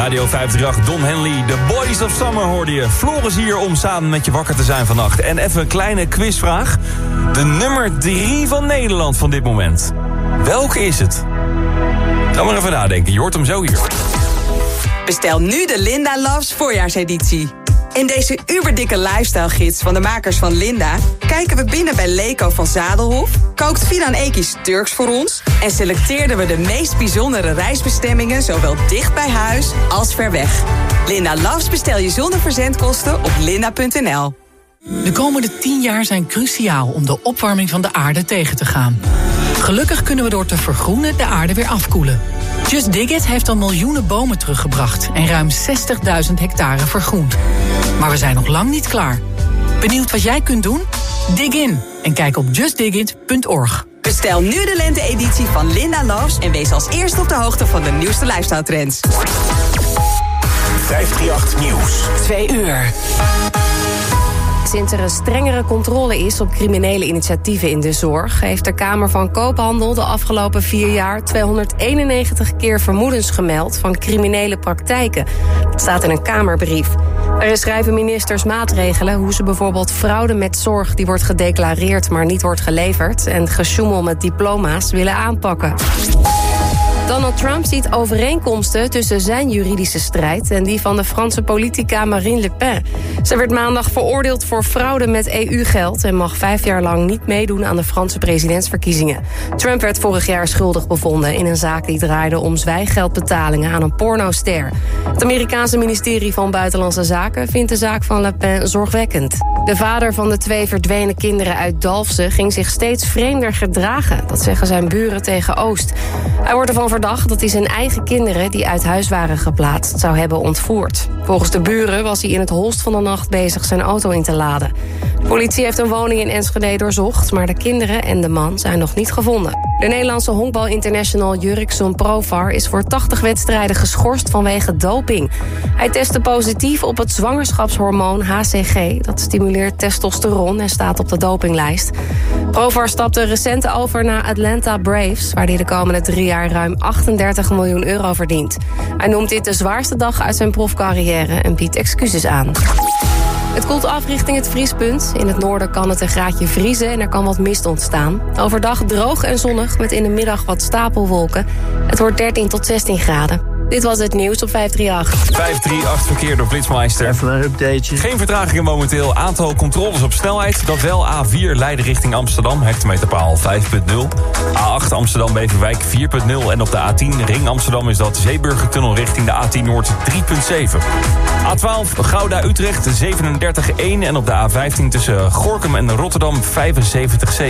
Radio 538, Don Henley, The Boys of Summer hoorde je. Floris hier om samen met je wakker te zijn vannacht. En even een kleine quizvraag. De nummer 3 van Nederland van dit moment. Welke is het? Ga maar even nadenken, je hoort hem zo hier. Bestel nu de Linda Loves voorjaarseditie. In deze uberdikke lifestyle-gids van de makers van Linda kijken we binnen bij Leko van Zadelhof, kookt Finan Ekies Turks voor ons en selecteerden we de meest bijzondere reisbestemmingen zowel dicht bij huis als ver weg. Linda Loves bestel je zonder verzendkosten op linda.nl. De komende 10 jaar zijn cruciaal om de opwarming van de aarde tegen te gaan. Gelukkig kunnen we door te vergroenen de aarde weer afkoelen. Just Dig It heeft al miljoenen bomen teruggebracht en ruim 60.000 hectare vergroend. Maar we zijn nog lang niet klaar. Benieuwd wat jij kunt doen? Dig in en kijk op justdigit.org. Bestel nu de lente-editie van Linda Loves en wees als eerste op de hoogte van de nieuwste lifestyle-trends. 538 Nieuws. 2 uur. Sinds er een strengere controle is op criminele initiatieven in de zorg, heeft de Kamer van Koophandel de afgelopen 4 jaar 291 keer vermoedens gemeld van criminele praktijken. Dat staat in een Kamerbrief. Er schrijven ministers maatregelen hoe ze bijvoorbeeld fraude met zorg die wordt gedeclareerd maar niet wordt geleverd en gesjoemel met diploma's willen aanpakken. Donald Trump ziet overeenkomsten tussen zijn juridische strijd en die van de Franse politica Marine Le Pen. Ze werd maandag veroordeeld voor fraude met EU-geld en mag 5 jaar lang niet meedoen aan de Franse presidentsverkiezingen. Trump werd vorig jaar schuldig bevonden in een zaak die draaide om zwijggeldbetalingen aan een pornoster. Het Amerikaanse ministerie van Buitenlandse Zaken vindt de zaak van Le Pen zorgwekkend. De vader van de 2 verdwenen kinderen uit Dalfsen ging zich steeds vreemder gedragen. Dat zeggen zijn buren tegen Oost. Hij wordt ervan verdacht dat hij zijn eigen kinderen die uit huis waren geplaatst zou hebben ontvoerd. Volgens de buren was hij in het holst van de nacht bezig zijn auto in te laden. De politie heeft een woning in Enschede doorzocht, maar de kinderen en de man zijn nog niet gevonden. De Nederlandse honkbalinternational Jurrickson Provar is voor 80 wedstrijden geschorst vanwege doping. Hij testte positief op het zwangerschapshormoon HCG. Dat stimuleert testosteron en staat op de dopinglijst. Provar stapte recent over naar Atlanta Braves, waar hij de komende 3 jaar ruim 38 miljoen euro verdient. Hij noemt dit de zwaarste dag uit zijn profcarrière en biedt excuses aan. Het koelt af richting het vriespunt. In het noorden kan het een graadje vriezen en er kan wat mist ontstaan. Overdag droog en zonnig met in de middag wat stapelwolken. Het wordt 13 tot 16 graden. Dit was het nieuws op 538. 538 verkeer door Flitsmeister. Even een updateje. Geen vertragingen momenteel. Aantal controles op snelheid. Dat wel. A4 Leiden richting Amsterdam. Hectometerpaal 5.0. A8 Amsterdam-Beverwijk 4.0. En op de A10 Ring Amsterdam is dat Zeeburgertunnel richting de A10 Noord 3.7. A12 Gouda-Utrecht 37.1. En op de A15 tussen Gorinchem en Rotterdam 75.7.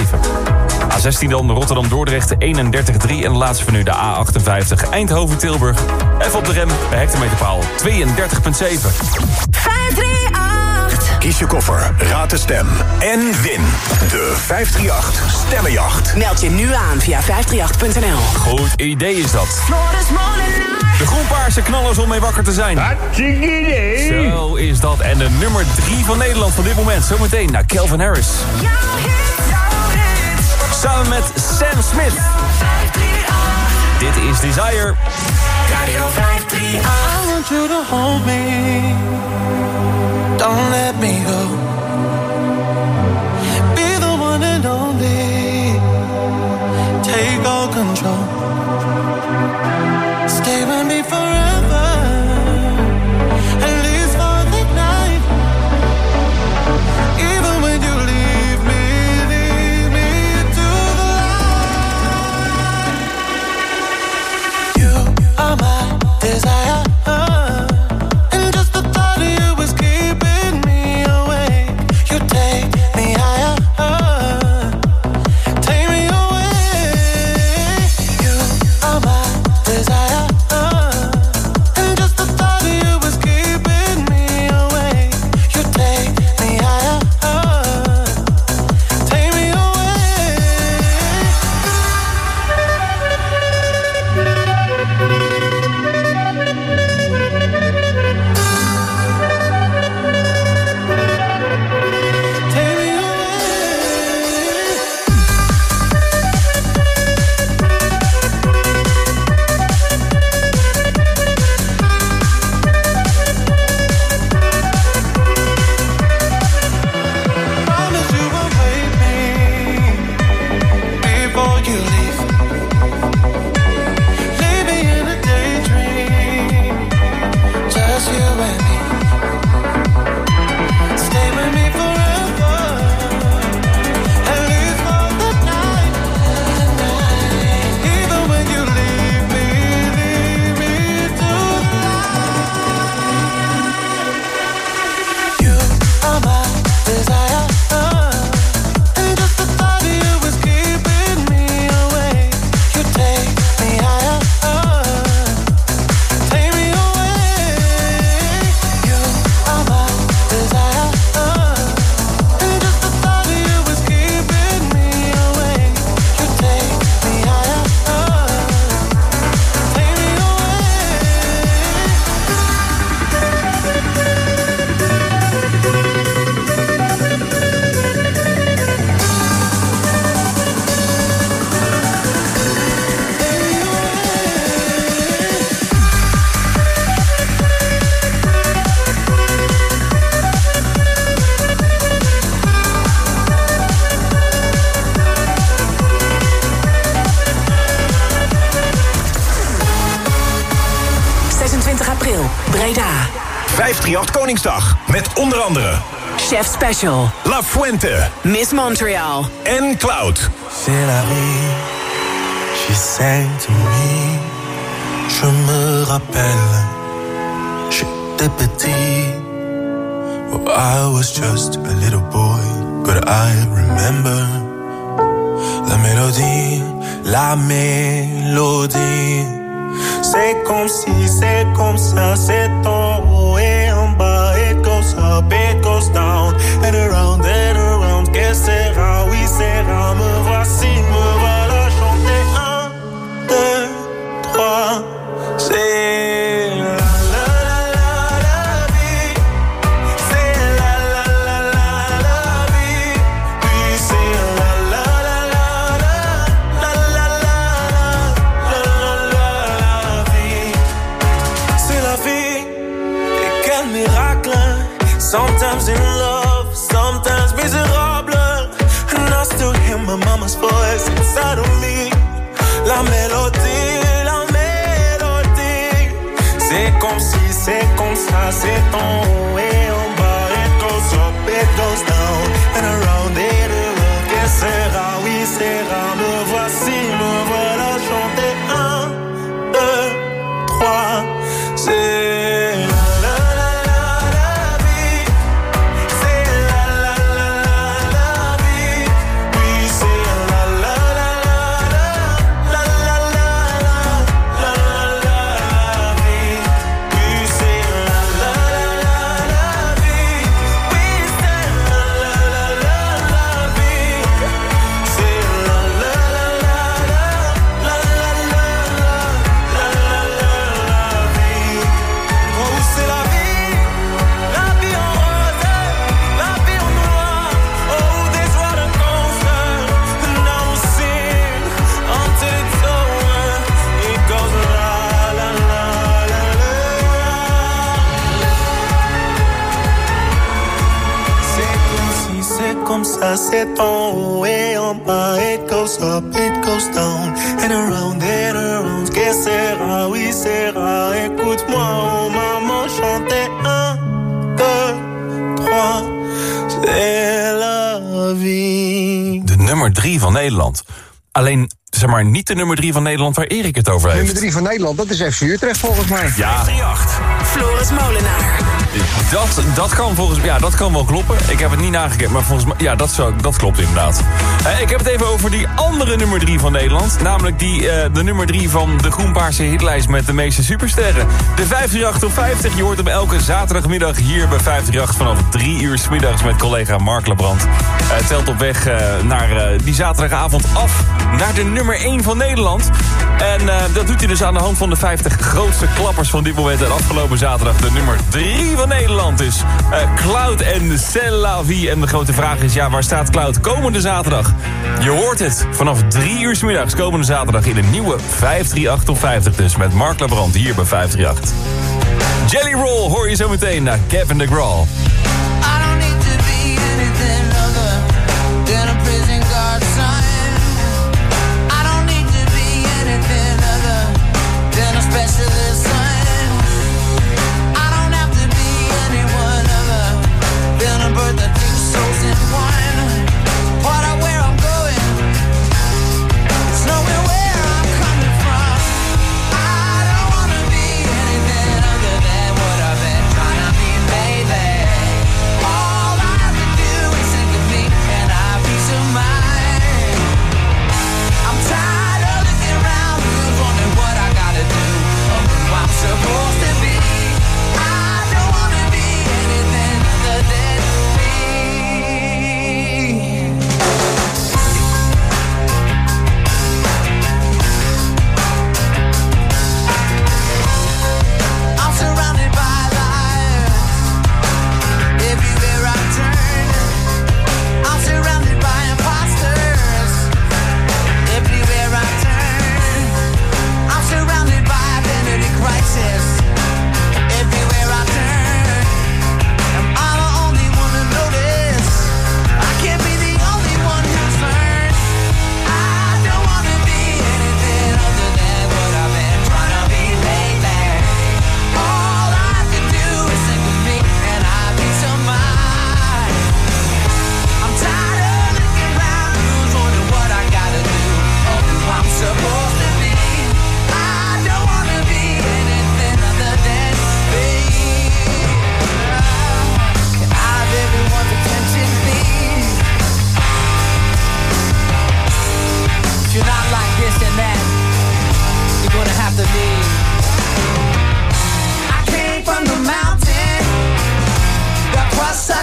A16 dan Rotterdam-Dordrecht 31.3. En de laatste van nu de A58 Eindhoven-Tilburg. Even op de rem bij hectometerpaal 32.7. 538. Kies je koffer, raad de stem en win de 538 Stemmenjacht. Meld je nu aan via 538.nl. Goed idee is dat. De groenpaarse knallers om mee wakker te zijn. Hartstikke idee. Zo is dat. En de nummer 3 van Nederland van dit moment. Zometeen naar Calvin Harris. Samen met Sam Smith. Dit is Desire. Radio 538. I want you to hold me. Don't let me go. Be the one and only. Take all control. Stay with me forever. At least for the night. Even when you leave me to the light. You are my desire, and just Breda. 538 Koningsdag. Met onder andere Chef Special. La Fuente. Miss Montreal. En Cloud. C'est la vie, she sang to me. Je me rappelle, j'étais petit. Oh, I was just a little boy, but I remember la mélodie, la mélodie. C'est comme si, c'est comme ça, c'est en haut et en bas. It goes up, it goes down, and around, que sera, oui sera. Me voici, me voilà chanter 1, 2, 3. C'est la vie, c'est la vie, oui c'est la vie, c'est la vie. Et quel miracle! Sometimes in love, sometimes miserable, and I still hear my mama's voice inside of me. La mélodie. C'est comme si, c'est comme ça, c'est en haut et en bas. It goes up, it goes down, and around it, que sera, oui sera. Me voici, me voilà chanter 1, 2, 3. C'est la vie, c'est la vie, oui c'est la comme ça, c'est en haut et en bas. It goes up, it goes down, and around, que sera, oui sera. Écoute-moi, oh maman, chanter 1, 2, 3. C'est la vie. De nummer 3 van Nederland. Alleen, zeg maar, niet de nummer 3 van Nederland waar Erik het over heeft. Nummer 3 van Nederland, dat is FC Utrecht volgens mij. Ja. 538. Floris Molenaar. Dat kan volgens mij, ja, dat kan wel kloppen. Ik heb het niet nagekeken, maar volgens mij, ja, dat klopt inderdaad. Ik heb het even over die andere nummer 3 van Nederland. Namelijk de nummer 3 van de groenpaarse hitlijst met de meeste supersterren. De 538 op 50. Je hoort hem elke zaterdagmiddag hier bij 538 vanaf 3 uur 's middags met collega Mark Lebrand. Telt op weg naar die zaterdagavond af naar de nummer 1 van Nederland. En dat doet hij dus aan de hand van de 50 grootste klappers van dit moment. En afgelopen zaterdag de nummer 3 van Nederland is Cloud en C'est la vie. En de grote vraag is, ja, waar staat Cloud komende zaterdag? Je hoort het vanaf 3 uur 's middags komende zaterdag in een nieuwe 538 op 50 dus. Met Mark Lebrand hier bij 538. Jelly Roll hoor je zo meteen naar Kevin DeGraw. I don't need to be anything other than a prison guard son. I don't need to be anything other than a specialist son. I don't have to be anyone other than a bird that two souls in one. What I where I'm going, it's knowing where I'm coming from. I don't wanna be anything other than what I've been trying to be, baby.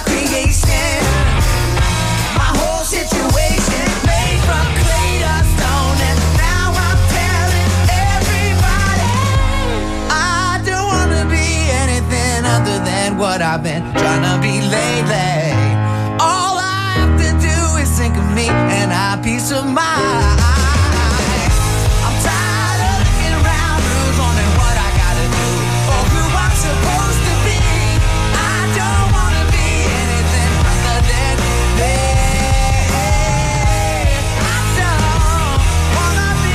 creation. My whole situation made from clay to stone, and now I'm telling everybody I don't wanna be anything other than what I've been trying to be lately. All I have to do is think of me and I have peace of mind. I'm tired of looking around, who's on and what I gotta do, or who I'm supposed to be. I don't wanna be anything other than this. I don't wanna be,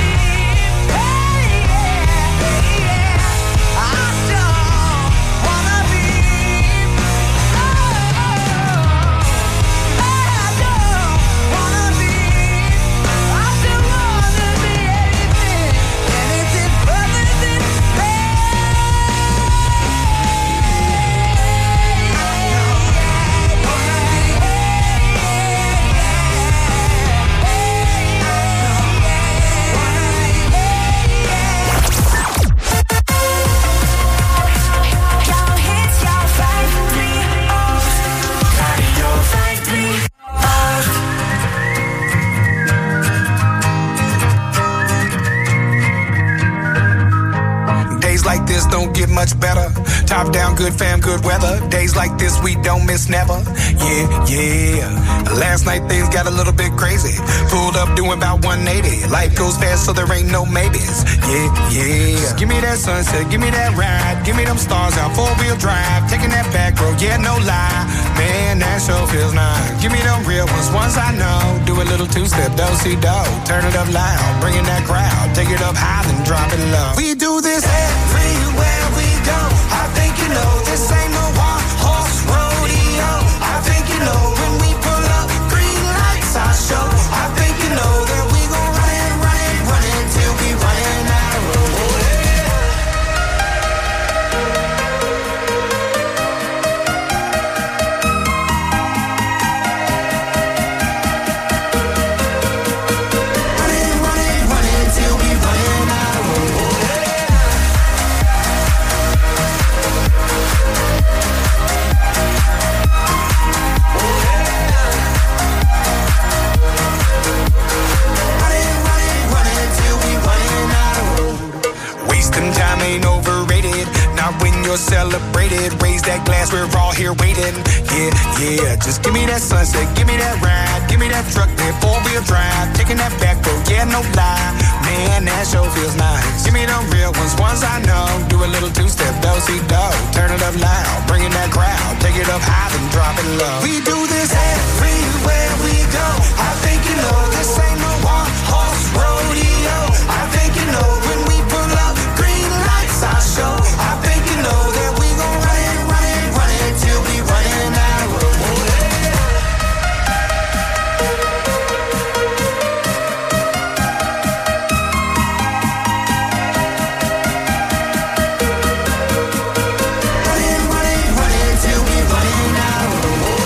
I don't wanna be, anything other than Days like this don't get much better. Top down, good fam, good weather. Days like this we don't miss never. Yeah. Last night things got a little bit crazy. Pulled up doing about 180. Life goes fast so there ain't no maybes. Yeah. Just give me that sunset, give me that ride. Give me them stars out, 4-wheel drive. Taking that back road, yeah, no lie. Man, that sure feels nice. Give me them real ones I know. Do a little two-step, do-si-do. Turn it up loud, bring in that crowd. Take it up high, then drop it low. We do this everywhere we go. I think you know this ain't no one-horse rodeo. I think you know when we pull up, green lights I show. I think you know that we gon' run it till we running out of road. Running till we running out of road. Running till we running out of road. Wasting time ain't overrated. Not when you're celebrated. Raise that glass, we're all here waiting. Yeah. Just give me that sunset, give me that ride. Give me that truck, that 4-wheel drive. Taking that back road, yeah, no lie. Man, that sure feels nice. Give me them real ones I know. Do a little two-step, do-si-do. Turn it up loud, bring in that crowd. Take it up high, then drop it low. We do this everywhere we go. I think you know this ain't no one-horse rodeo. I think you know when we pull up, green lights I show. I think you know that we gon' run it till we running out of road. Running till we running out of road.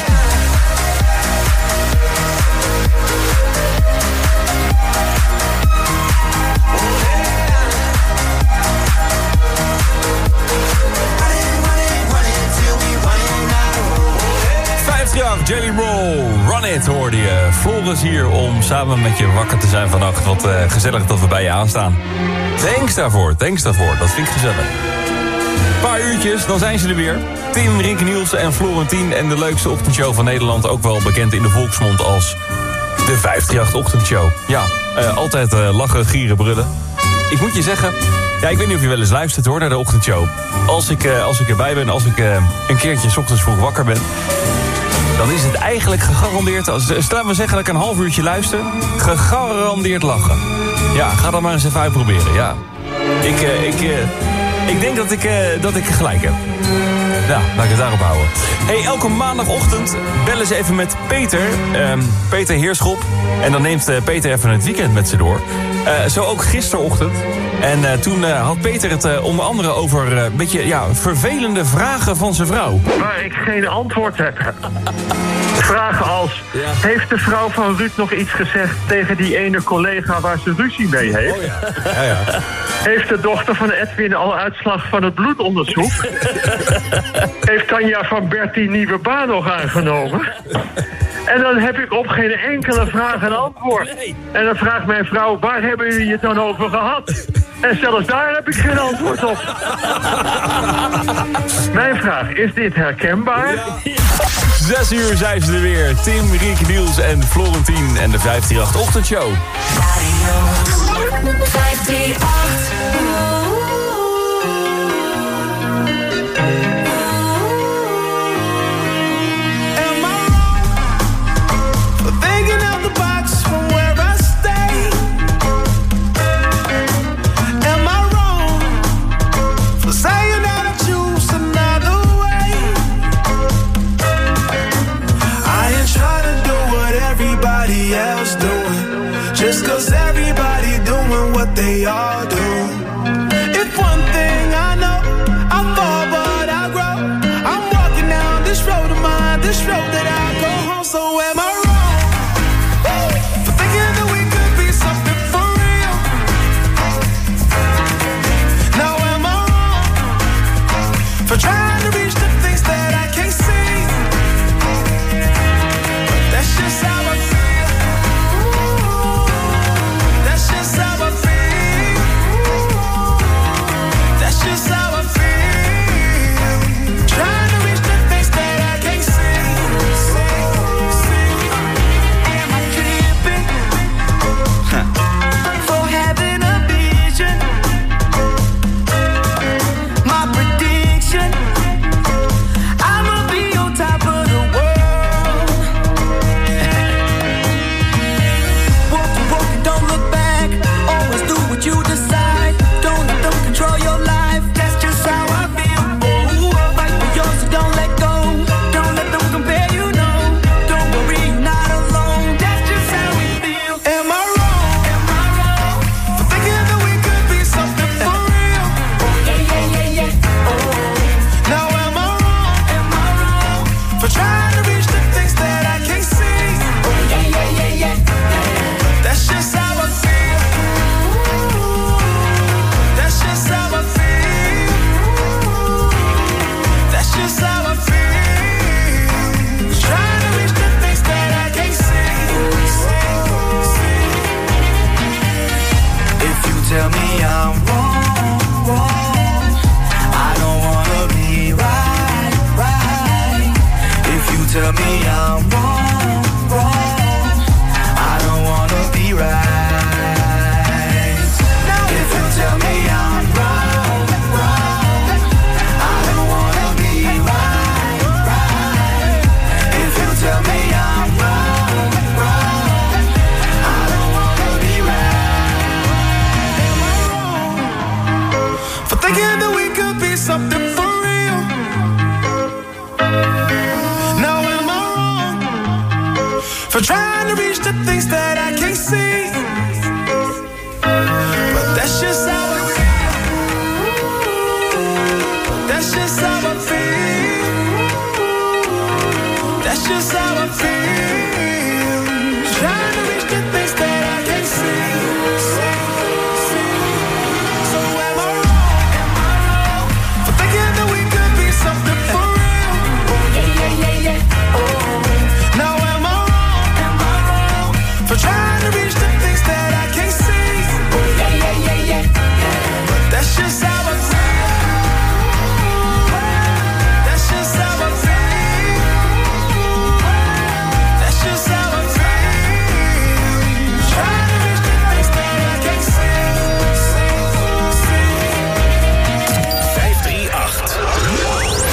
Running till we running out of road. 538 Jelly Roll, Run It hoorde je. Floris hier om samen met je wakker te zijn vannacht. Wat gezellig dat we bij je aanstaan. Thanks daarvoor, dat vind ik gezellig. Een paar uurtjes, dan zijn ze er weer. Tim, Rick, Nielsen en Florentien en de leukste ochtendshow van Nederland. Ook wel bekend in de volksmond als de 538-ochtendshow. Ja, altijd lachen, gieren, brullen. Ik moet je zeggen, ja, ik weet niet of je wel eens luistert hoor naar de ochtendshow. Als ik erbij ben, als ik een keertje 's ochtends vroeg wakker ben, dan is het eigenlijk gegarandeerd, laten we zeggen dat ik een half uurtje luister, gegarandeerd lachen. Ja, ga dat maar eens even uitproberen, ja. Ik denk dat ik gelijk heb. Ja, laat ik het daarop houden. Hey, elke maandagochtend bellen ze even met Peter. Peter Heerschop. En dan neemt Peter even het weekend met ze door. Zo ook gisterochtend. En toen had Peter het onder andere over een beetje vervelende vragen van zijn vrouw. Waar ik geen antwoord heb. Vragen als... Heeft de vrouw van Ruud nog iets gezegd tegen die ene collega waar ze ruzie mee heeft? Oh ja. Ja. Heeft de dochter van Edwin al uitslag van het bloedonderzoek? Heeft Tanja van Bertie nieuwe baan nog aangenomen? En dan heb ik op geen enkele vraag een antwoord. Nee. En dan vraagt mijn vrouw, waar hebben jullie het dan over gehad? En zelfs daar heb ik geen antwoord op. Mijn vraag, is dit herkenbaar? Ja. 6 uur zijn ze er weer. Tim, Riek, Niels en Florentien en de 538-ochtendshow. Radio 538. Just cause everybody doing what they all do. If one thing I know, I fall but I grow. I'm walking down this road of mine, this road that I go home. So am I wrong for thinking that we could be something for real? Now am I wrong for trying to reach the things that I can't see? But that's just how I feel. For trying to reach the things that I can't see. But that's just how I feel. That's just how I feel. That's just how I feel. Trying to reach the things that I can't see. So am I wrong for thinking that we could be something for real? Now am I wrong for trying to reach the things that I can't see? But that's just how I feel. That's just how I feel. That's just how I feel. Trying to reach the things that I can't see. 538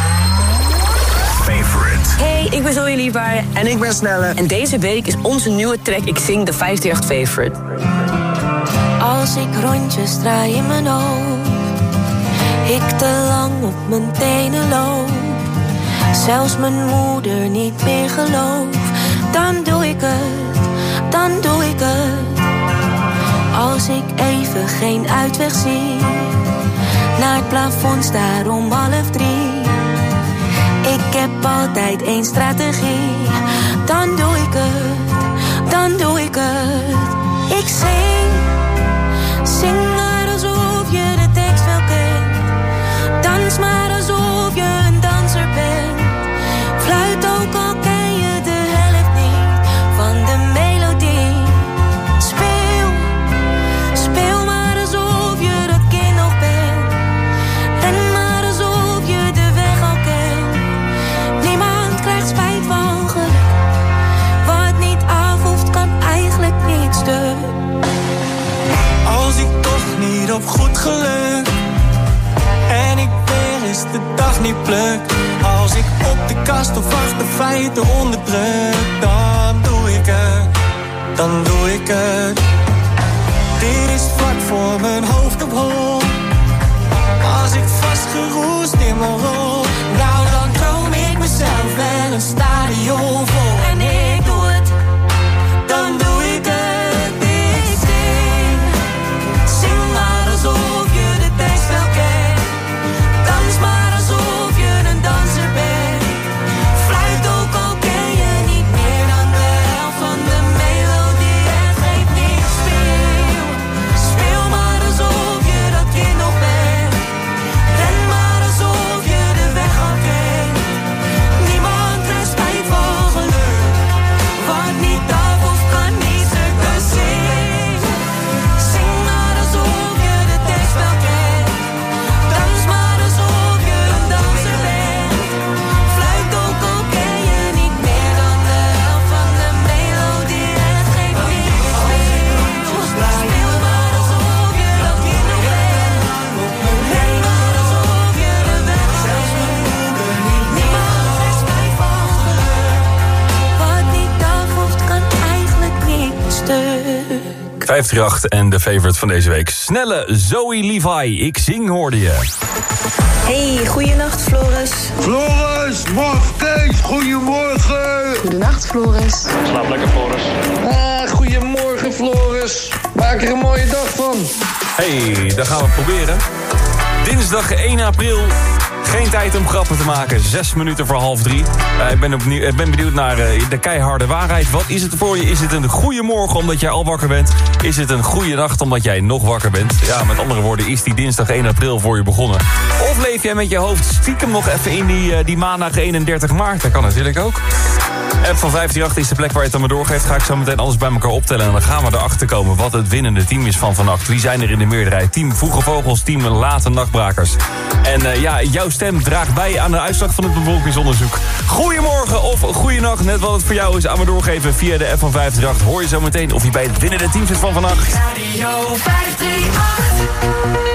Favorite. Hey, ik ben Zoe Liefbaar. En ik ben Snelle. En deze week is onze nieuwe track Ik Zing de 538 Favorite. Als ik rondjes draai in mijn hoofd, ik te lang op mijn tenen loop, zelfs mijn moeder niet meer gelooft, dan doe ik het, dan doe ik het. Als ik even geen uitweg zie, naar het plafond staar om 2:30. Ik heb altijd altijd één strategie. Dan doe ik het, dan doe ik het. Ik zing maar alsof je de tekst wel kent. Dans maar alsof je een danser bent. Fluit ook al ken je de helft niet van de melodie. Speel maar alsof je dat kind nog bent. Ren maar alsof je de weg al kent. Niemand krijgt spijt van geluk. Wat niet af hoeft kan eigenlijk niet stuk. Als ik toch niet op goed geluk en ik weer eens de dag niet pluk. Als ik op de kast of achter feiten onderdruk, dan doe ik het, dan doe ik het. Dit is vlak voor mijn hoofd op hol. Als ik vastgeroest in mijn rol, nou dan droom ik mezelf wel een stadion vol. En ik doe het, dan doe ik het. Zing maar alsof je de tekst wel kent. Dans maar alsof je een danser bent. Fluit ook al ken je niet meer dan de helft van de melodie. En geef niet speel maar alsof je dat kind nog bent. Ren maar alsof je de weg al kent. Niemand krijgt spijt van geluk. Wat niet af of kan niet stuk. Dus zing maar alsof je de tekst wel kent. Dans maar alsof je een danser bent. Fluit ook al ken je niet meer dan de helft van de melodie. En geef niet speel maar alsof je dat kind nog bent. Ren maar alsof je de weg al kent. Niemand krijgt spijt van geluk. Wat niet af hoeft kan eigenlijk niet stuk. 538 en de favorite van deze week. Snelle Zoe Levi. Ik zing, hoorde je. Hey, goeienacht Floris. Floris, morgen Kees, goedemorgen. Goedenacht Floris. Slaap lekker Floris. Goedemorgen Floris. Maak er een mooie dag van. Hey, dat gaan we proberen. Dinsdag 1 april. Geen tijd om grappen te maken. 6 minuten voor 2:30. Ik ben benieuwd naar de keiharde waarheid. Wat is het voor je? Is het een goede morgen omdat jij al wakker bent? Is het een goede nacht omdat jij nog wakker bent? Ja, met andere woorden, is die dinsdag 1 april voor je begonnen? Of leef jij met je hoofd stiekem nog even in die maandag 31 maart? Dat kan natuurlijk ook. App van 538 is de plek waar je het aan me doorgeeft. Ga ik zo meteen alles bij elkaar optellen. En dan gaan we erachter komen wat het winnende team is van vannacht. Wie zijn er in de meerderheid? Team Vroege Vogels, team Late Nachtbrakers. En jouw stem draagt bij aan de uitslag van het bevolkingsonderzoek. Goedemorgen of goeienacht. Net wat het voor jou is aan me doorgeven via de app van 538. Hoor je zo meteen of je bij het winnende team zit van vannacht. Radio 538.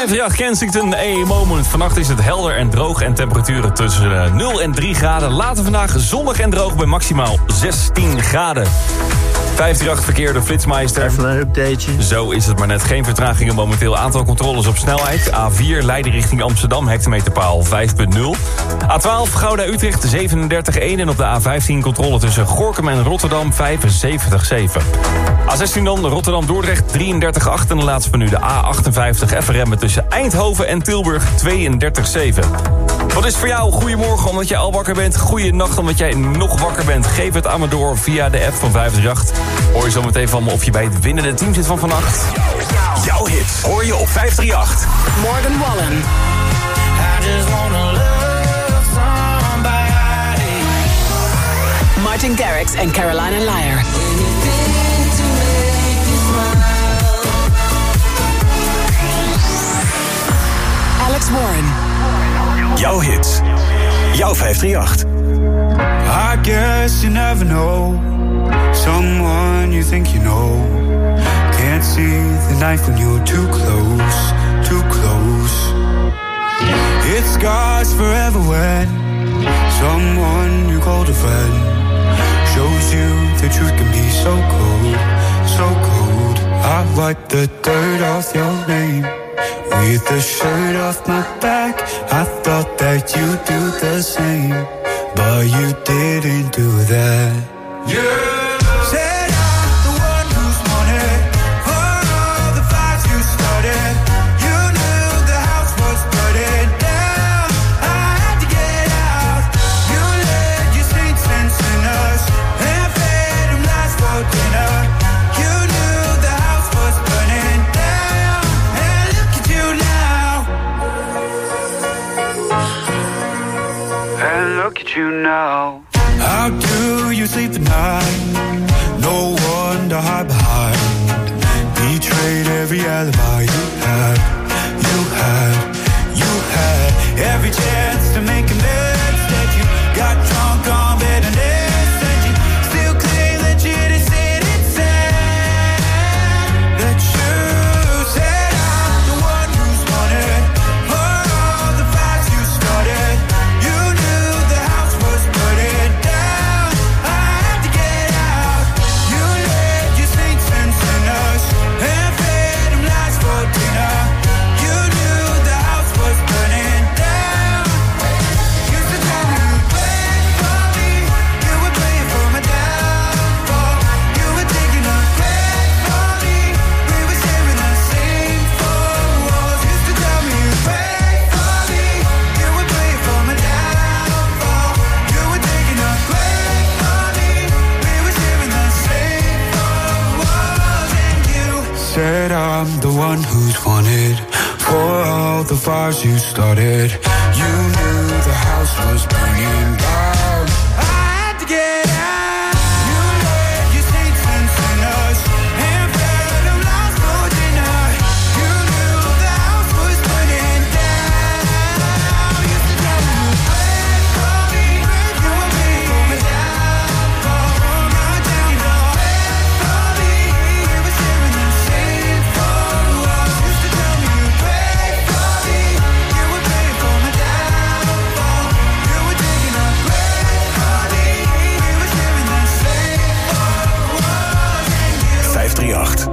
538 Kensington, A Moment. Vannacht is het helder en droog en temperaturen tussen 0 en 3 graden. Later vandaag zonnig en droog bij maximaal 16 graden. 538 verkeer, de Flitsmeister. Even een updateje. Zo is het maar net. Geen vertragingen momenteel. Aantal controles op snelheid. A4 Leiden richting Amsterdam, hectometerpaal 5.0. A12 Gouda-Utrecht 37.1. En op de A15 controle tussen Gorinchem en Rotterdam 75.7. A16 dan Rotterdam-Dordrecht 33.8. En de laatste nu de A58 even remmen tussen Eindhoven en Tilburg 32.7. Wat is voor jou goedemorgen omdat jij al wakker bent? Goeienacht omdat jij nog wakker bent. Geef het aan me door via de app van 538. Hoor je zo meteen van me of je bij het winnende team zit van vannacht. Jouw hits hoor je op 538. Morgan Wallen. I just wanna love somebody. Martin Garrix en Carolina Liar. Alex Warren. Jouw hits. Jouw 538. I guess you never know someone you think you know. Can't see the knife when you're too close, too close. It scars forever when someone you called a friend shows you the truth can be so cold, so cold. I wipe the dirt off your name with the shirt off my back. I thought that you'd do the same, but you didn't do that. Yeah. Said I'm the one who's wanted for all the fights you started. You knew the house was burning down. I had to get out. You led your saints and sinners and fed them lies for dinner. You knew the house was burning down. And look at you now. And look at you now. How do you sleep at night? No one to hide behind. Betrayed every alibi you had. You had, you had every chance to make amends. Instead you got drunk on bitterness. And you still claim that you didn't say that you said I'm the one who's wanted for all the fights you started. You knew the house was burning down. I had to get out. You led your saints and sinners and fed them lies for dinner. You knew the house was burning down. Used to tell me you'd wait for me. You were playing for my downfall. You were taking a break for me. We were sharing the same four walls. Used to tell me you'd wait for me. You were playing for my downfall. You were taking a break for me. We were sharing the same four walls. And you said I'm the one who's wanted for all the fires you started. You knew the house was burning down. I had to get out. You led your saints and sinners and fed them lies for dinner. You knew the house was burning down. You used to tell me you'd wait for me. You were playing for my downfall. Now I tell you to wait for me. We were sharing the same four walls. Used to tell me you'd wait for me. You were playing for my downfall. You were taking a break for me. We were sharing the same four walls. And you 538.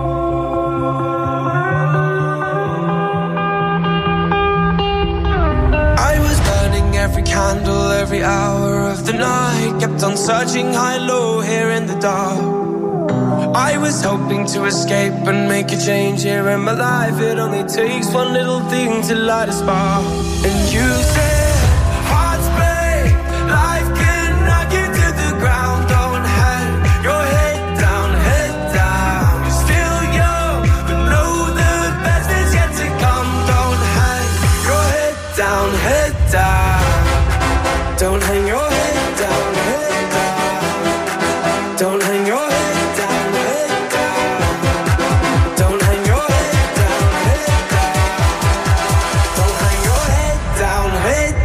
I was burning every candle, every hour of the night. Kept on searching high, low, here in the dark. I was hoping to escape and make a change here in my life. It only takes one little thing to light a spark. And you said, hearts break, life can knock you to the ground. Don't hang your head down, head down. You're still young, but know the best is yet to come. Don't hang your head down, head down. Don't hang your head down, head down. Don't hang your head down, head down. Don't hang your head down, head down. Don't hang your head down, head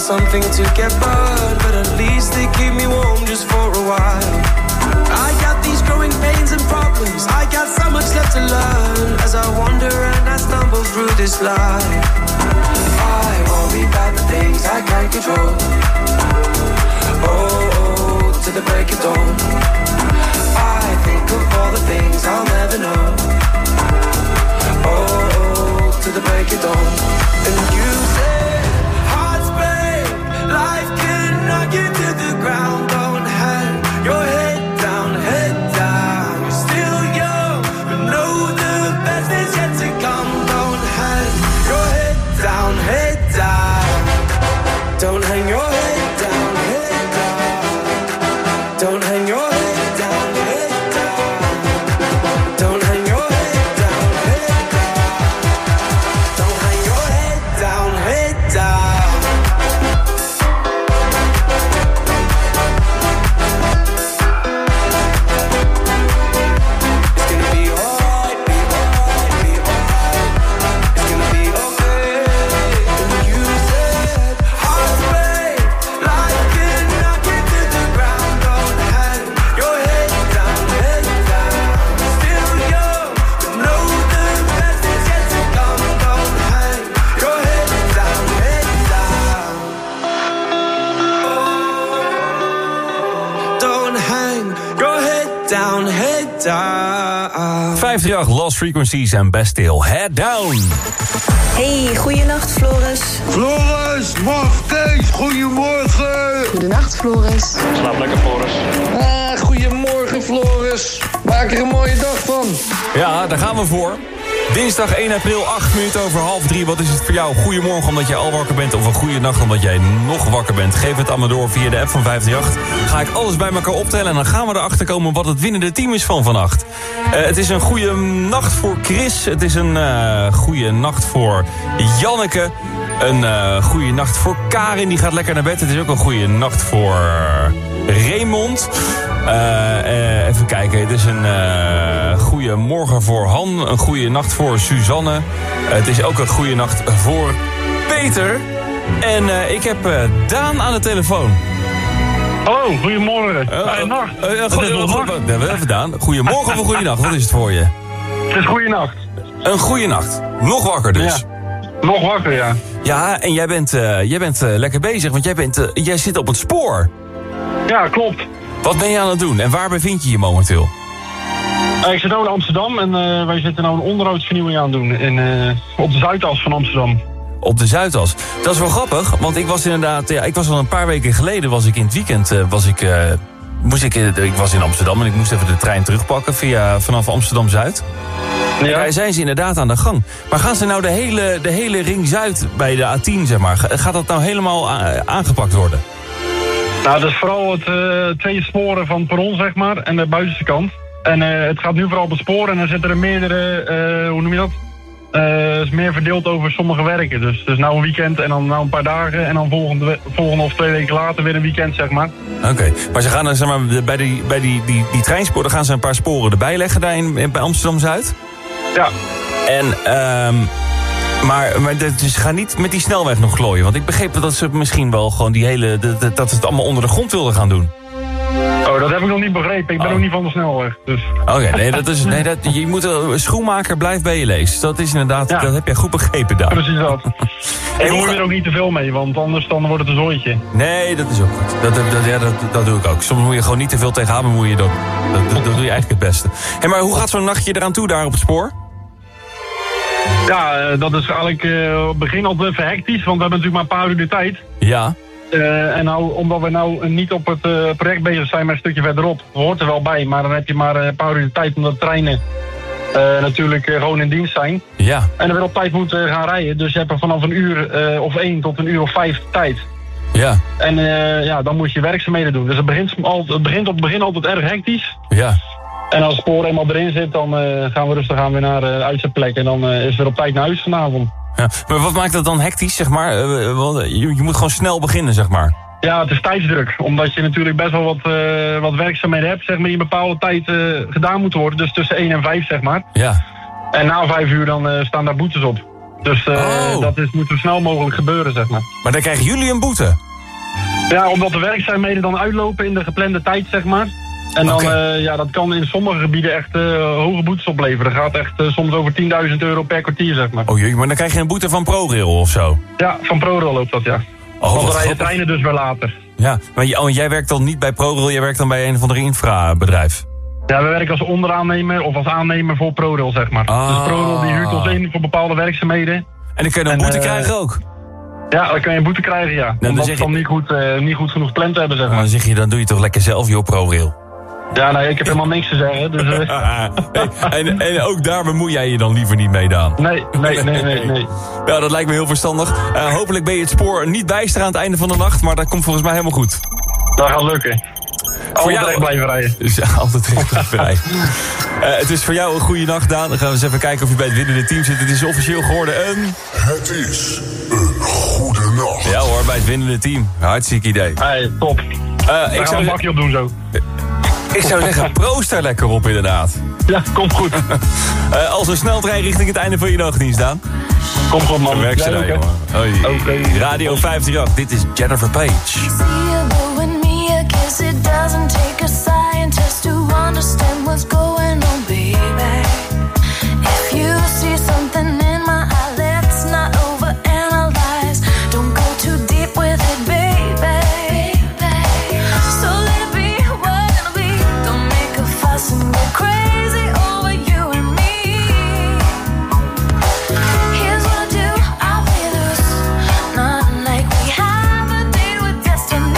something to get burned, but at least they keep me warm just for a while. I got these growing pains and problems, I got so much left to learn, as I wander and I stumble through this life. I worry about the things I can't control. Oh, to the break of dawn. I think of all the things I'll never know. Oh, to the break of dawn. And you say, hearts break, life can knock you to the ground. Don't hang your head down, head down. You're still young, but know the best is yet to come. Don't hang your head down, head down. Don't hang your head down, head down. Don't hang your head down, head down. Don't hang your head down, head down. Don't hang your head down, head down. It's gonna be alright, be alright, be alright. It's gonna be okay. And you said, hearts break, life can knock you to the ground. Don't hang your head down, head down. Still young, but know the best is yet to come. Don't hang your head down, head down. Don't hang your head down, head down. 538 Lost Frequencies en Bastille. Head down. Hey, goeienacht Floris. Floris, mag Kees, goedemorgen. Goedenacht Floris. Slaap lekker, Floris. Goedemorgen, Floris. Maak er een mooie dag van. Ja, daar gaan we voor. Dinsdag 1 april, 8 minuten over half 3. Wat is het voor jou? Goedemorgen omdat jij al wakker bent, of een goede nacht omdat jij nog wakker bent. Geef het aan me door via de app van 538. Ga ik alles bij elkaar optellen en dan gaan we erachter komen wat het winnende team is van vannacht. Het is een goede nacht voor Chris. Het is een goede nacht voor Janneke. Een goede nacht voor Karin, die gaat lekker naar bed. Het is ook een goede nacht voor Raymond. Even kijken, het is een goede morgen voor Han. Een goede nacht voor Suzanne. Het is ook een goede nacht voor Peter. En ik heb Daan aan de telefoon. Hallo, goedemorgen. Nacht. Even Daan. Goedemorgen of een goede nacht, wat is het voor je? Het is goede nacht. Een goede nacht. Nog wakker dus. Ja. Nog wakker, ja. Ja, en jij bent lekker bezig, want jij zit op het spoor. Ja, klopt. Wat ben je aan het doen en waar bevind je je momenteel? Ik zit nu in Amsterdam en wij zitten nu een onderhoudsvernieuwing aan het doen op de Zuidas van Amsterdam. Op de Zuidas. Dat is wel grappig, want ik was inderdaad... Ja, ik was al een paar weken geleden, was ik in het weekend... ik was in Amsterdam en ik moest even de trein terugpakken vanaf Amsterdam-Zuid. Ja. En daar zijn ze inderdaad aan de gang. Maar gaan ze nou de hele Ring Zuid bij de A10, zeg maar... Gaat dat nou helemaal aangepakt worden? Nou, dat is vooral het twee sporen van het perron, zeg maar, en de buitenste kant. En het gaat nu vooral op het spoor en dan zitten er meerdere, hoe noem je dat? Het is meer verdeeld over sommige werken. Dus nou een weekend en dan nou een paar dagen en dan volgende of 2 weken later weer een weekend, zeg maar. Oké, maar ze gaan dan, zeg maar, bij die treinsporen gaan ze een paar sporen erbij leggen daar bij Amsterdam-Zuid? Ja. En, maar ze gaan niet met die snelweg nog glooien. Want ik begreep dat ze misschien wel gewoon dat ze het allemaal onder de grond wilden gaan doen. Oh, dat heb ik nog niet begrepen. Ik ben ook niet van de snelweg. Dus. Oké, je moet een schoenmaker blijft bij je lees. Dat is inderdaad, dat heb jij goed begrepen daar. Precies dat. En je moet er ook niet te veel mee, want anders dan wordt het een zooitje. Nee, dat is ook goed. Dat doe ik ook. Soms moet je gewoon niet te veel tegenaan bemoeien. Dat doe je eigenlijk het beste. Hey, maar hoe gaat zo'n nachtje eraan toe daar op het spoor? Ja, dat is eigenlijk begin altijd even hectisch, want we hebben natuurlijk maar een paar uur de tijd. Ja. En nou, omdat we nou niet op het project bezig zijn, maar een stukje verderop, hoort er wel bij. Maar dan heb je maar een paar uur de tijd omdat de treinen natuurlijk gewoon in dienst zijn. Ja. En dan weer op tijd moeten gaan rijden. Dus je hebt er vanaf een uur of 1 tot een uur of 5 tijd. Ja. En dan moet je werkzaamheden doen. Dus het begint op het begin altijd erg hectisch. Ja. En als het spoor eenmaal erin zit, dan gaan we rustig weer naar de uitzetplek. En dan is het weer op tijd naar huis vanavond. Ja, maar wat maakt dat dan hectisch, zeg maar? Je moet gewoon snel beginnen, zeg maar. Ja, het is tijdsdruk. Omdat je natuurlijk best wel wat werkzaamheden hebt, zeg maar, die in een bepaalde tijd gedaan moeten worden. Dus tussen 1 en 5, zeg maar. Ja. En na 5 uur dan staan daar boetes op. Dus dat moet zo snel mogelijk gebeuren, zeg maar. Maar dan krijgen jullie een boete? Ja, omdat de werkzaamheden dan uitlopen in de geplande tijd, zeg maar. En dan, dat kan in sommige gebieden echt hoge boetes opleveren. Dat gaat echt soms over €10.000 per kwartier, zeg maar. Oh jee, maar dan krijg je een boete van ProRail of zo? Ja, van ProRail loopt dat, ja. Want dan rijden treinen dus weer later. Ja, maar jij werkt dan niet bij ProRail, jij werkt dan bij een of andere infrabedrijf? Ja, we werken als onderaannemer of als aannemer voor ProRail, zeg maar. Dus ProRail die huurt ons in voor bepaalde werkzaamheden. En dan kun je een boete krijgen ook? Ja, dan kan je een boete krijgen, ja. Omdat we dan niet goed genoeg gepland hebben, zeg maar. Dan zeg je, dan doe je toch lekker zelf, joh, ProRail? Ja, nee, ik heb helemaal niks te zeggen. Dus, en ook daar bemoei jij je dan liever niet mee, Daan? Nee. Nou, dat lijkt me heel verstandig. Hopelijk ben je het spoor niet bijster aan het einde van de nacht, maar dat komt volgens mij helemaal goed. Dat gaat lukken. Altijd recht blijven rijden. Dus altijd recht blijven rijden. Het is voor jou een goede nacht, Daan. Dan gaan we eens even kijken of je bij het winnende team zit. Het is officieel geworden een... Het is een goede nacht. Ja hoor, bij het winnende team. Hartstikke idee. Hey, top. Ik zou een bakje op doen zo. Ik zou zeggen, proost er lekker op inderdaad. Ja, komt goed. Als een sneltrein richting het einde van je nachtdienst, Daan. Kom goed, man. Werk ze daar, jongen. Oké. Radio 538, dit is Jennifer Page. It doesn't take a scientist to understand what's going on, baby. If you see something in my eye, let's not overanalyze. Don't go too deep with it, baby. So let it be what it'll be. Don't make a fuss and go crazy over you and me. Here's what I do, I'll play loose. Not like we have a date with destiny.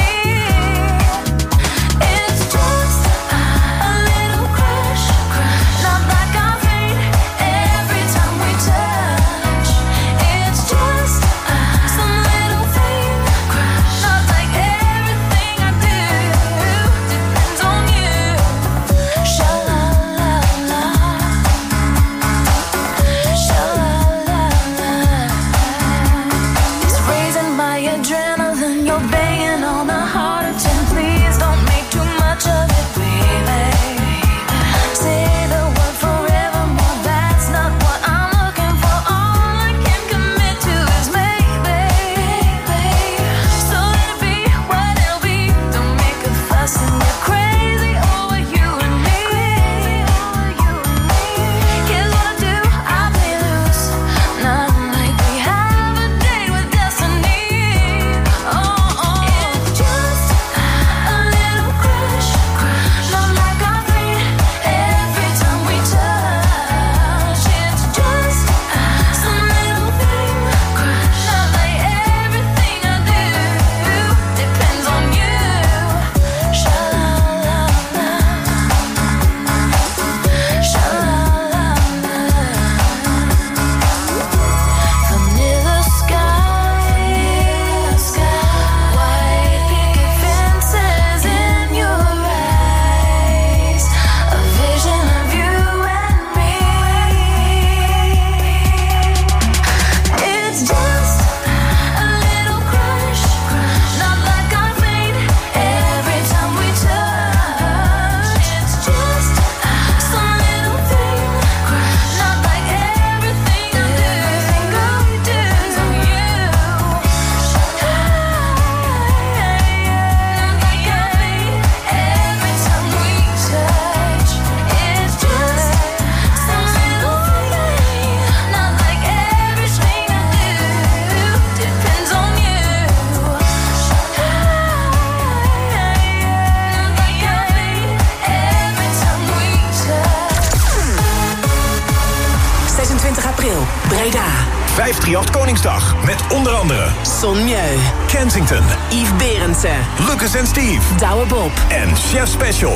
april, Breda. 538 Koningsdag met onder andere Son Mieu, Kensington, Yves Berendsen, Lucas en Steve, Douwe Bob en Chef Special.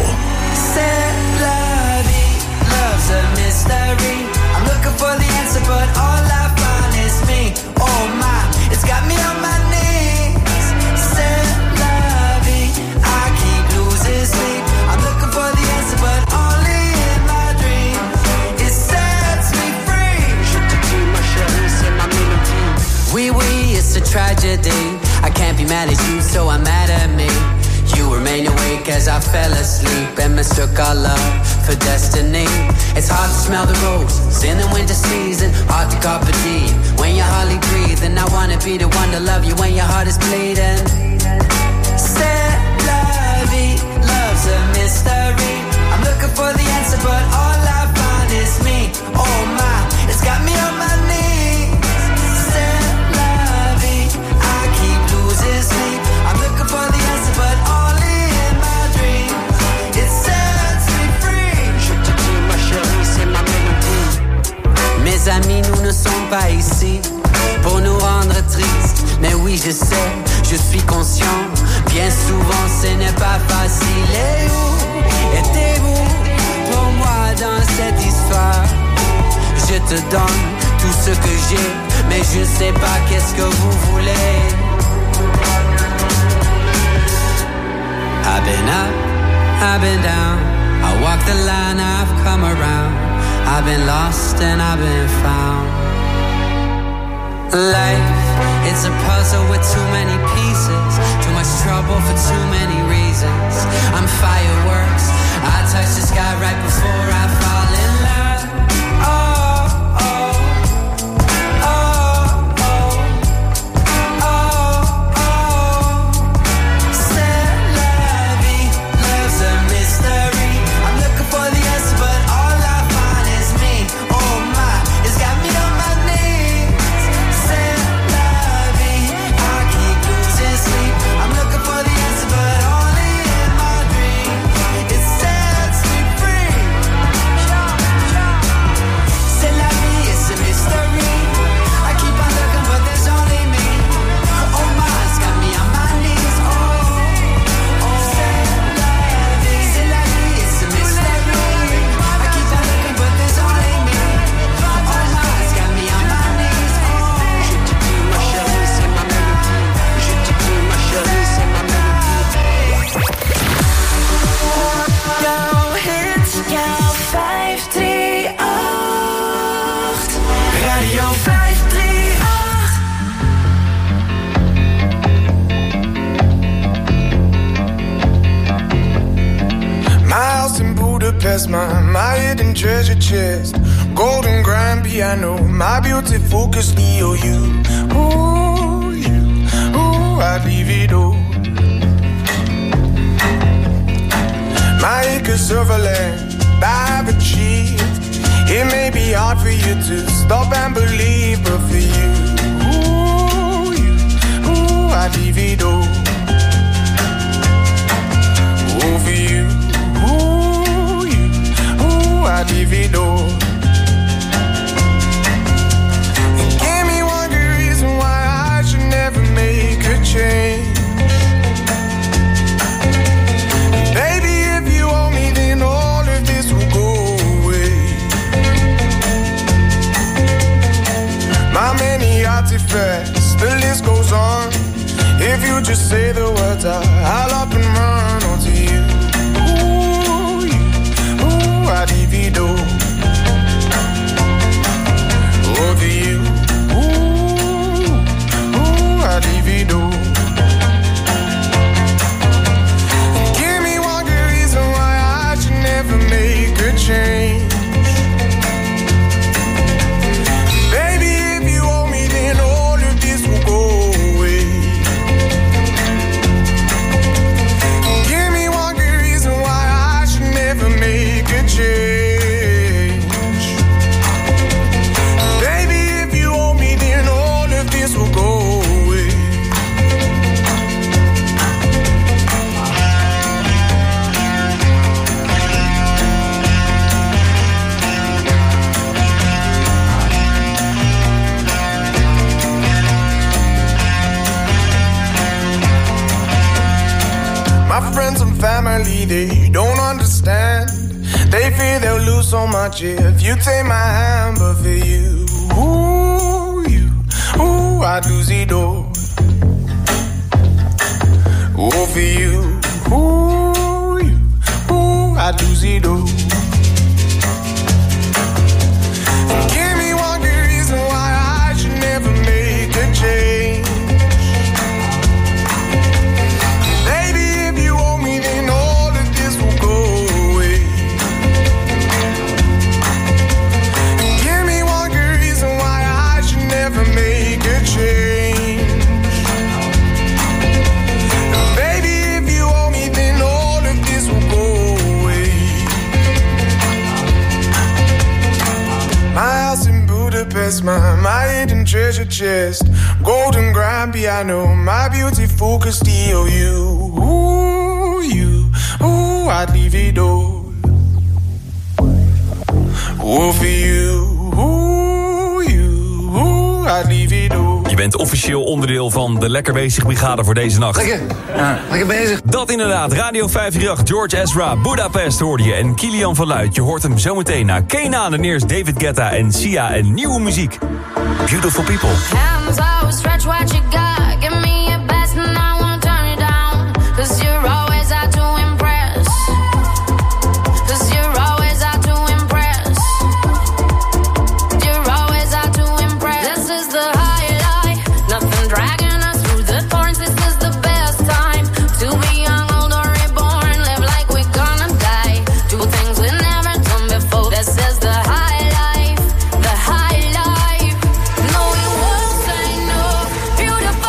C'est la vie, love's a mystery. I'm looking for the answer, but all I find is me. Oh my, it's got me on my knees. C'est la vie, I keep losing sleep. I'm looking for the answer, but only in my dreams. It sets me free. Oui, oui, it's a tragedy. I can't be mad at you, so I'm mad at me. You remain awake as I I fell asleep and mistook our love for destiny. It's hard to smell the roses in the winter season, hard to carpe diem when you're hardly breathing. I wanna be the one to love you when your heart is bleeding. C'est la vie, love's a mystery. I'm looking for the answer, but all I find is me. Oh my, it's got me on my knees. C'est la vie, I keep losing sleep. I'm looking for the answer, but only in my dreams. It sets me free. Je te dis, ma chérie, c'est ma mélodie. Mes amis, nous ne sommes pas ici pour nous rendre tristes. Mais oui, je sais, je suis conscient. Bien souvent, ce n'est pas facile. Et où étiez-vous pour moi dans cette histoire? Je te donne tout ce que j'ai, mais je ne sais pas qu'est-ce que vous voulez. I've been up, I've been down. I walk the line, I've come around. I've been lost and I've been found. Life, it's a puzzle with too many pieces. Too much trouble for too many reasons. I'm fireworks. I touch the sky right before I fall in love. Oh, oh, oh, oh, oh, oh. C'est la vie, love's a mystery. I'm looking for the answer, but all I find is me. Oh my, it's got me on my knees. C'est la vie, I keep losing sleep. I'm looking for the answer, but only in my dreams. It sets me free. C'est la vie, it's a mystery. I keep on looking, but there's only me. Oh my, it's got me on my knees. Oh, oh. C'est la vie, it's a mystery. I keep on looking, but there's only me. Oh my, it's got me on my knees. Je te dis, ma chérie, c'est ma mélodie. Je te dis, ma chérie, c'est ma mélodie. Jouw hit, jouw 538. Radio 538. My house in Budapest, my hidden treasure chest, golden grand piano, my beauty focus, Leo, you, I'd leave it all. My acres of land I've achieved. It may be hard for you to stop and believe, but for you, I'd leave it all. Oh, for you, I'd leave it all. And give me one good reason why I should never make a change. Baby, if you owe me, then all of this will go away. My many artifacts, the list goes on. If you just say the words, I'll up and run onto you. I'd leave it all. Over you, I'd leave it all. Give me one good reason why I should never make a change. Baby, if you owe me, then all of this will go away. Give me one good reason why I should never make a change. Baby, if you owe me, then all of this will go away. My friends and family, they don't understand. They fear they'll lose so much if you take my hand. But for you, I'd lose it all. Oh, for you, I'd lose it all. Give me one good reason why I should never make a change. Baby, if you owe me, then all of rest, my hidden treasure chest. Golden grand piano, my beautiful Castillo. Ooh, I'd leave it all. Oh, for you, I'd leave it all. Je bent officieel onderdeel van de Lekker Bezig Brigade voor deze nacht. Lekker, ja, lekker bezig. Dat inderdaad, Radio 538, George Ezra, Budapest hoorde je en Kilian van Luit. Je hoort hem zometeen na Kena, en eerst David Guetta en Sia en nieuwe muziek. Beautiful People. Hands out, stretch what you got. Give me your best and I won't turn you down. 'Cause you're always out to impress. 'Cause you're always out to impress. You're always out to impress. This is the highlight. Nothing dragging us through the thorns. This is the best time to be young, old or reborn. Live like we're gonna die. Do things we never done before. This is the high life. The high life. No, you won't say no. Beautiful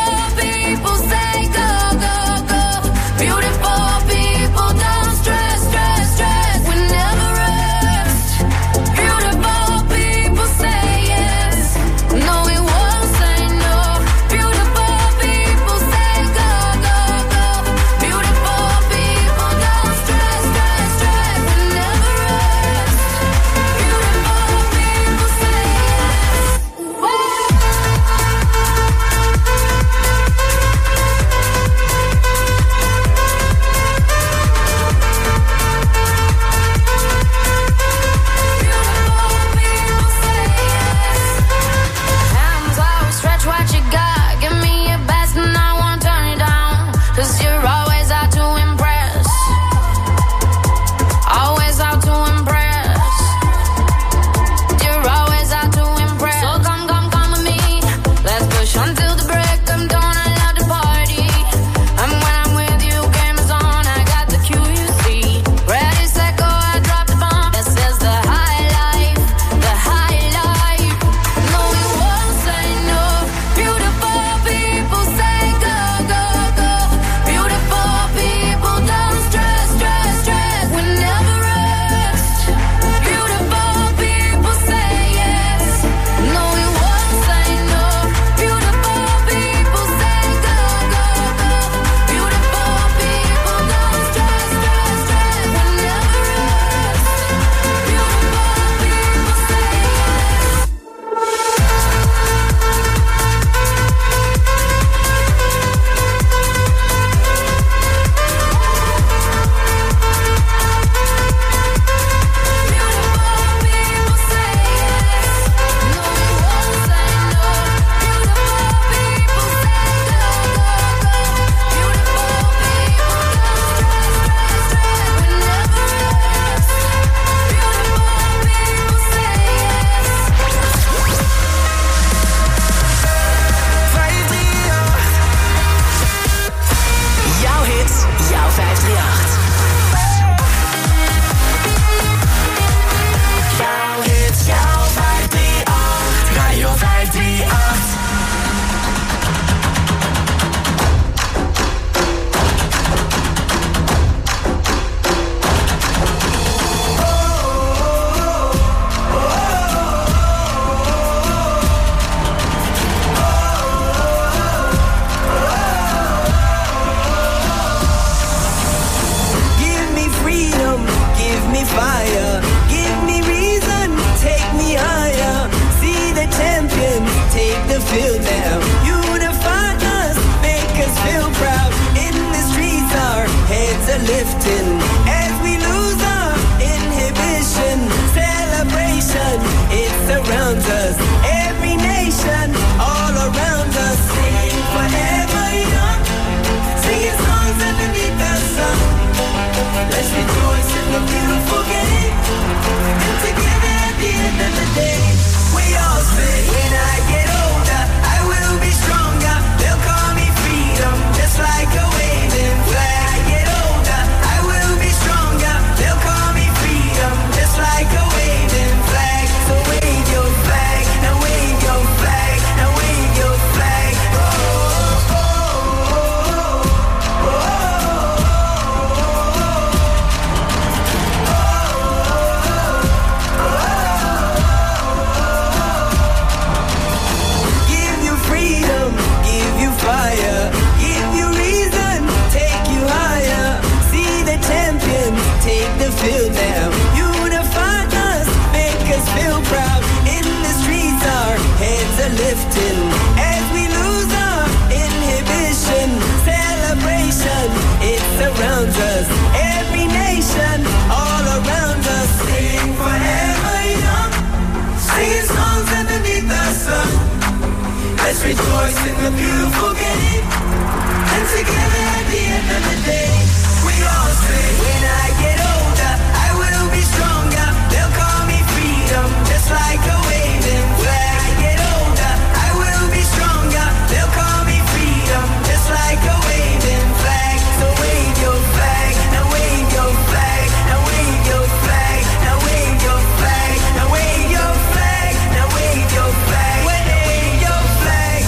live a beautiful game. And together at the end of the day, we all say, when I get older, I will be stronger. They'll call me freedom, just like a waving flag. When I get older, I will be stronger. They'll call me freedom, just like a waving flag. So wave your flag, now wave your flag, now wave your flag, now wave your flag, now wave your flag, now wave your flag, wave your flag.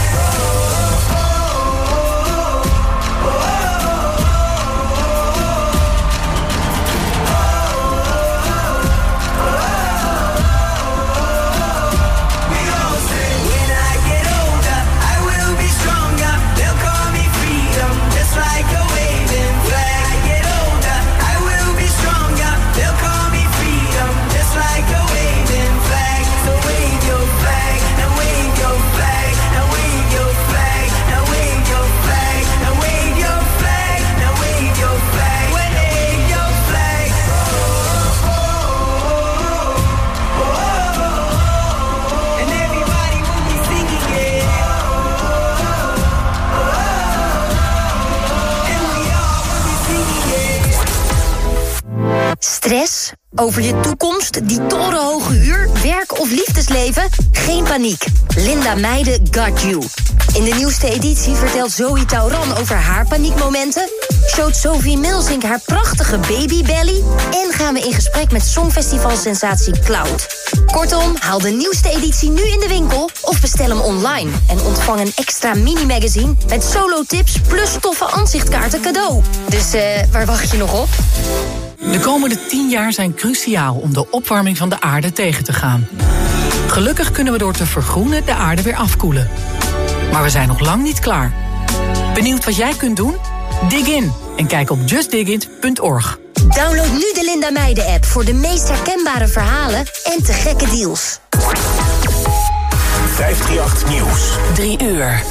We all say, when I get older, I will be stronger. They'll call me freedom, just like a waving flag. When I get older, I will be stronger. They'll call me freedom, just like a waving flag. So wave your flag, now wave your flag, now wave your flag, now wave your flag, now wave your flag, now wave your flag, wave your flag. And everybody will be singing it. And we all will be singing it. Stress? Over je toekomst, die torenhoge huur, werk of liefdesleven? Geen paniek. Linda Meijden got you. In de nieuwste editie vertelt Zoe Tauran over haar paniekmomenten, showt Sophie Milsink haar prachtige babybelly en gaan we in gesprek met songfestivalsensatie Cloud. Kortom, haal de nieuwste editie nu in de winkel of bestel hem online en ontvang een extra mini-magazine met solo-tips plus toffe aanzichtkaarten cadeau. Dus waar wacht je nog op? De komende 10 jaar zijn cruciaal om de opwarming van de aarde tegen te gaan. Gelukkig kunnen we door te vergroenen de aarde weer afkoelen. Maar we zijn nog lang niet klaar. Benieuwd wat jij kunt doen? Dig in en kijk op justdigit.org. Download nu de Linda Meijden app voor de meest herkenbare verhalen en te gekke deals. 538 Nieuws. 3 uur.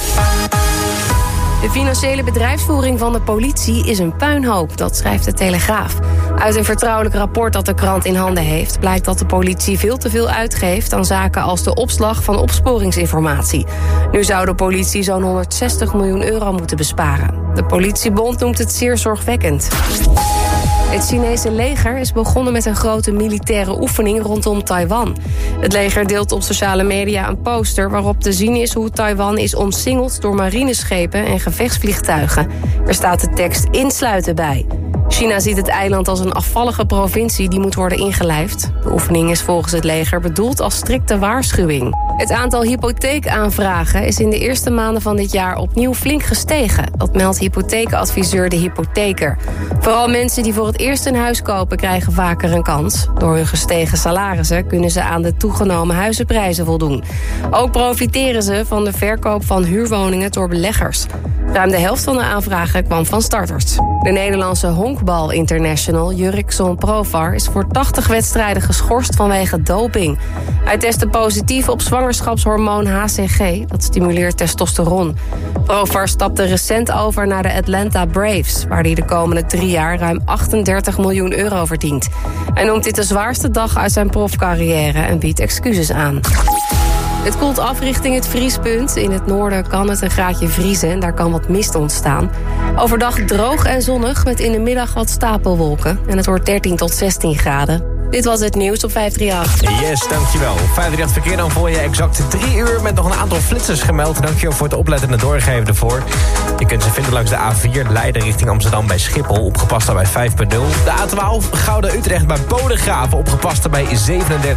De financiële bedrijfsvoering van de politie is een puinhoop, dat schrijft de Telegraaf. Uit een vertrouwelijk rapport dat de krant in handen heeft, blijkt dat de politie veel te veel uitgeeft aan zaken als de opslag van opsporingsinformatie. Nu zou de politie zo'n 160 miljoen euro moeten besparen. De politiebond noemt het zeer zorgwekkend. Het Chinese leger is begonnen met een grote militaire oefening rondom Taiwan. Het leger deelt op sociale media een poster waarop te zien is hoe Taiwan is omsingeld door marineschepen en gevechtsvliegtuigen. Er staat de tekst insluiten bij. China ziet het eiland als een afvallige provincie die moet worden ingelijfd. De oefening is volgens het leger bedoeld als strikte waarschuwing. Het aantal hypotheekaanvragen is in de eerste maanden van dit jaar opnieuw flink gestegen. Dat meldt hypotheekadviseur De Hypotheker. Vooral mensen die voor het eerst een huis kopen krijgen vaker een kans. Door hun gestegen salarissen kunnen ze aan de toegenomen huizenprijzen voldoen. Ook profiteren ze van de verkoop van huurwoningen door beleggers. Ruim de helft van de aanvragen kwam van starters. De Nederlandse honkbal international Jurrickson Provar is voor 80 wedstrijden geschorst vanwege doping. Hij testte positief op zwangerschapshormoon HCG, dat stimuleert testosteron. Provar stapte recent over naar de Atlanta Braves, waar hij de komende 3 jaar ruim 38 miljoen euro verdient. Hij noemt dit de zwaarste dag uit zijn profcarrière en biedt excuses aan. Het koelt af richting het vriespunt. In het noorden kan het een graadje vriezen en daar kan wat mist ontstaan. Overdag droog en zonnig met in de middag wat stapelwolken. En het wordt 13 tot 16 graden. Dit was het nieuws op 538. Yes, dankjewel. 538 verkeer dan voor je exact 3 uur met nog een aantal flitsers gemeld. Dankjewel voor het opletten en het doorgeven ervoor. Je kunt ze vinden langs de A4 Leiden richting Amsterdam bij Schiphol. Opgepast bij 5.0. De A12 Gouda-Utrecht bij Bodegraven. Opgepast bij 37.1.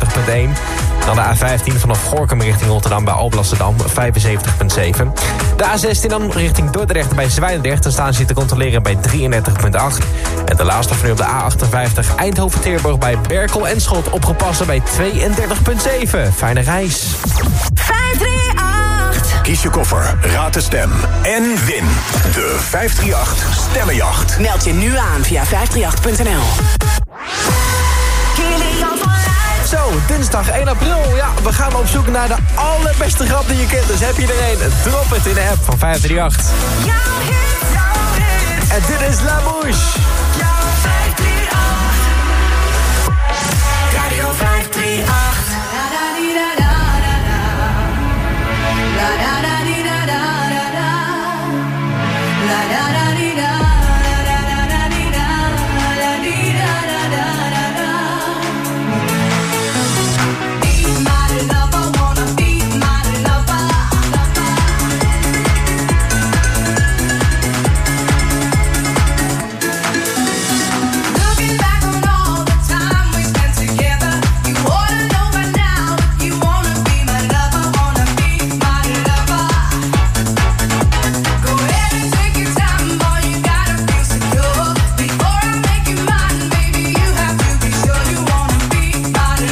Dan de A15 vanaf Gorinchem richting Rotterdam bij Alblasserdam 75.7. De A16 dan richting Dordrecht bij Zwijndrecht. Dan staan ze te controleren bij 33.8. En de laatste van nu op de A58 Eindhoven-Teerburg bij Berkel en Schot. Opgepast bij 32.7. Fijne reis. 538. Kies je koffer, raad de stem en win de 538 Stemmenjacht. Meld je nu aan via 538.nl. Zo, dinsdag 1 april. Ja, we gaan op zoek naar de allerbeste grap die je kent. Dus heb je er een, drop het in de app van 538. En dit is La Bouche.